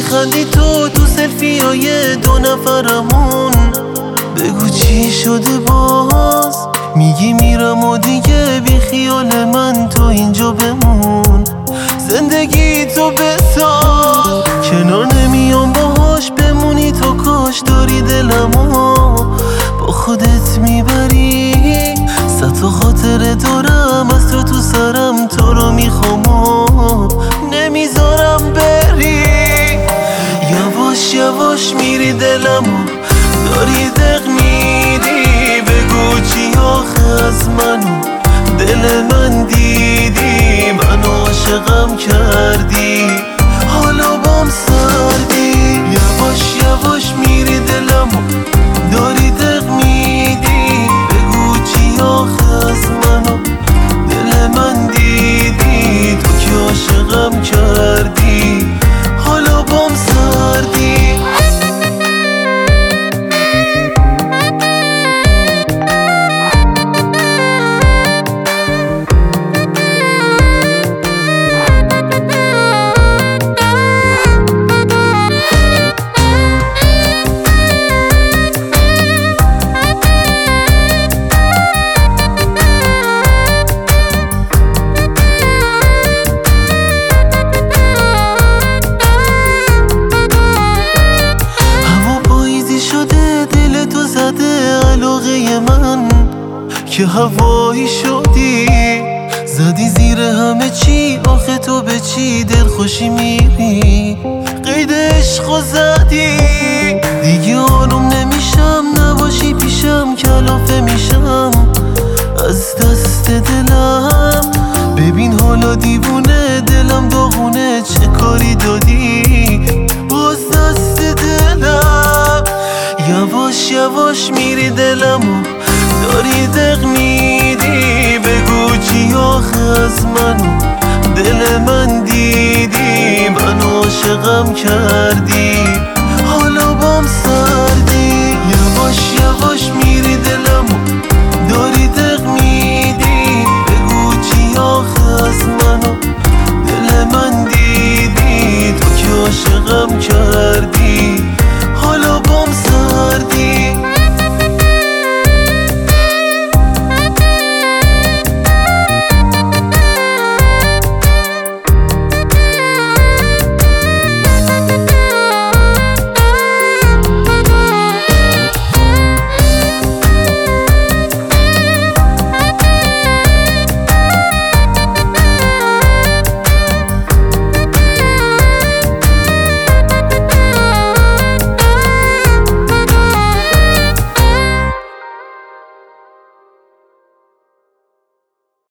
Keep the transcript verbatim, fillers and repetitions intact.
میخندی تو تو سلفی های دو نفرمون. بگو چی شده باز، میگی میرم و دیگه بی خیال من تو اینجا بمون. زندگی تو بساز، کنار نمیام باهاش بمونی تو، کاش داری دلمو با خودت میبری. صد تا خاطره دارم از تو تو سرم، تو رو میخوام و نمیذارم بری. یواش یواش میری دلمو داری دق میدی. بگو چی آخه از منو دل من دیدی، منو عاشقم کردی حالا بام سردی. یواش یواش میری دلمو داری دق میدی. بگو چی آخه از منو دل من دیدی، تو که عاشقم کردی حالا بام سردی. من که هوایی شدی، زدی زیر همه چی. آخه تو به چی دل خوشی میری؟ قید عشقو زدی. دیگه آروم نمیشم نباشی پیشم، کلافه میشم از دست دلم. ببین حالا دیوونه دلم داغونه، چه کاری دادی باز دست دلم. یواش یواش میری دلمو داری دق میدی. بگو چی آخه از منو دل من دیدی، منو عاشقم کردی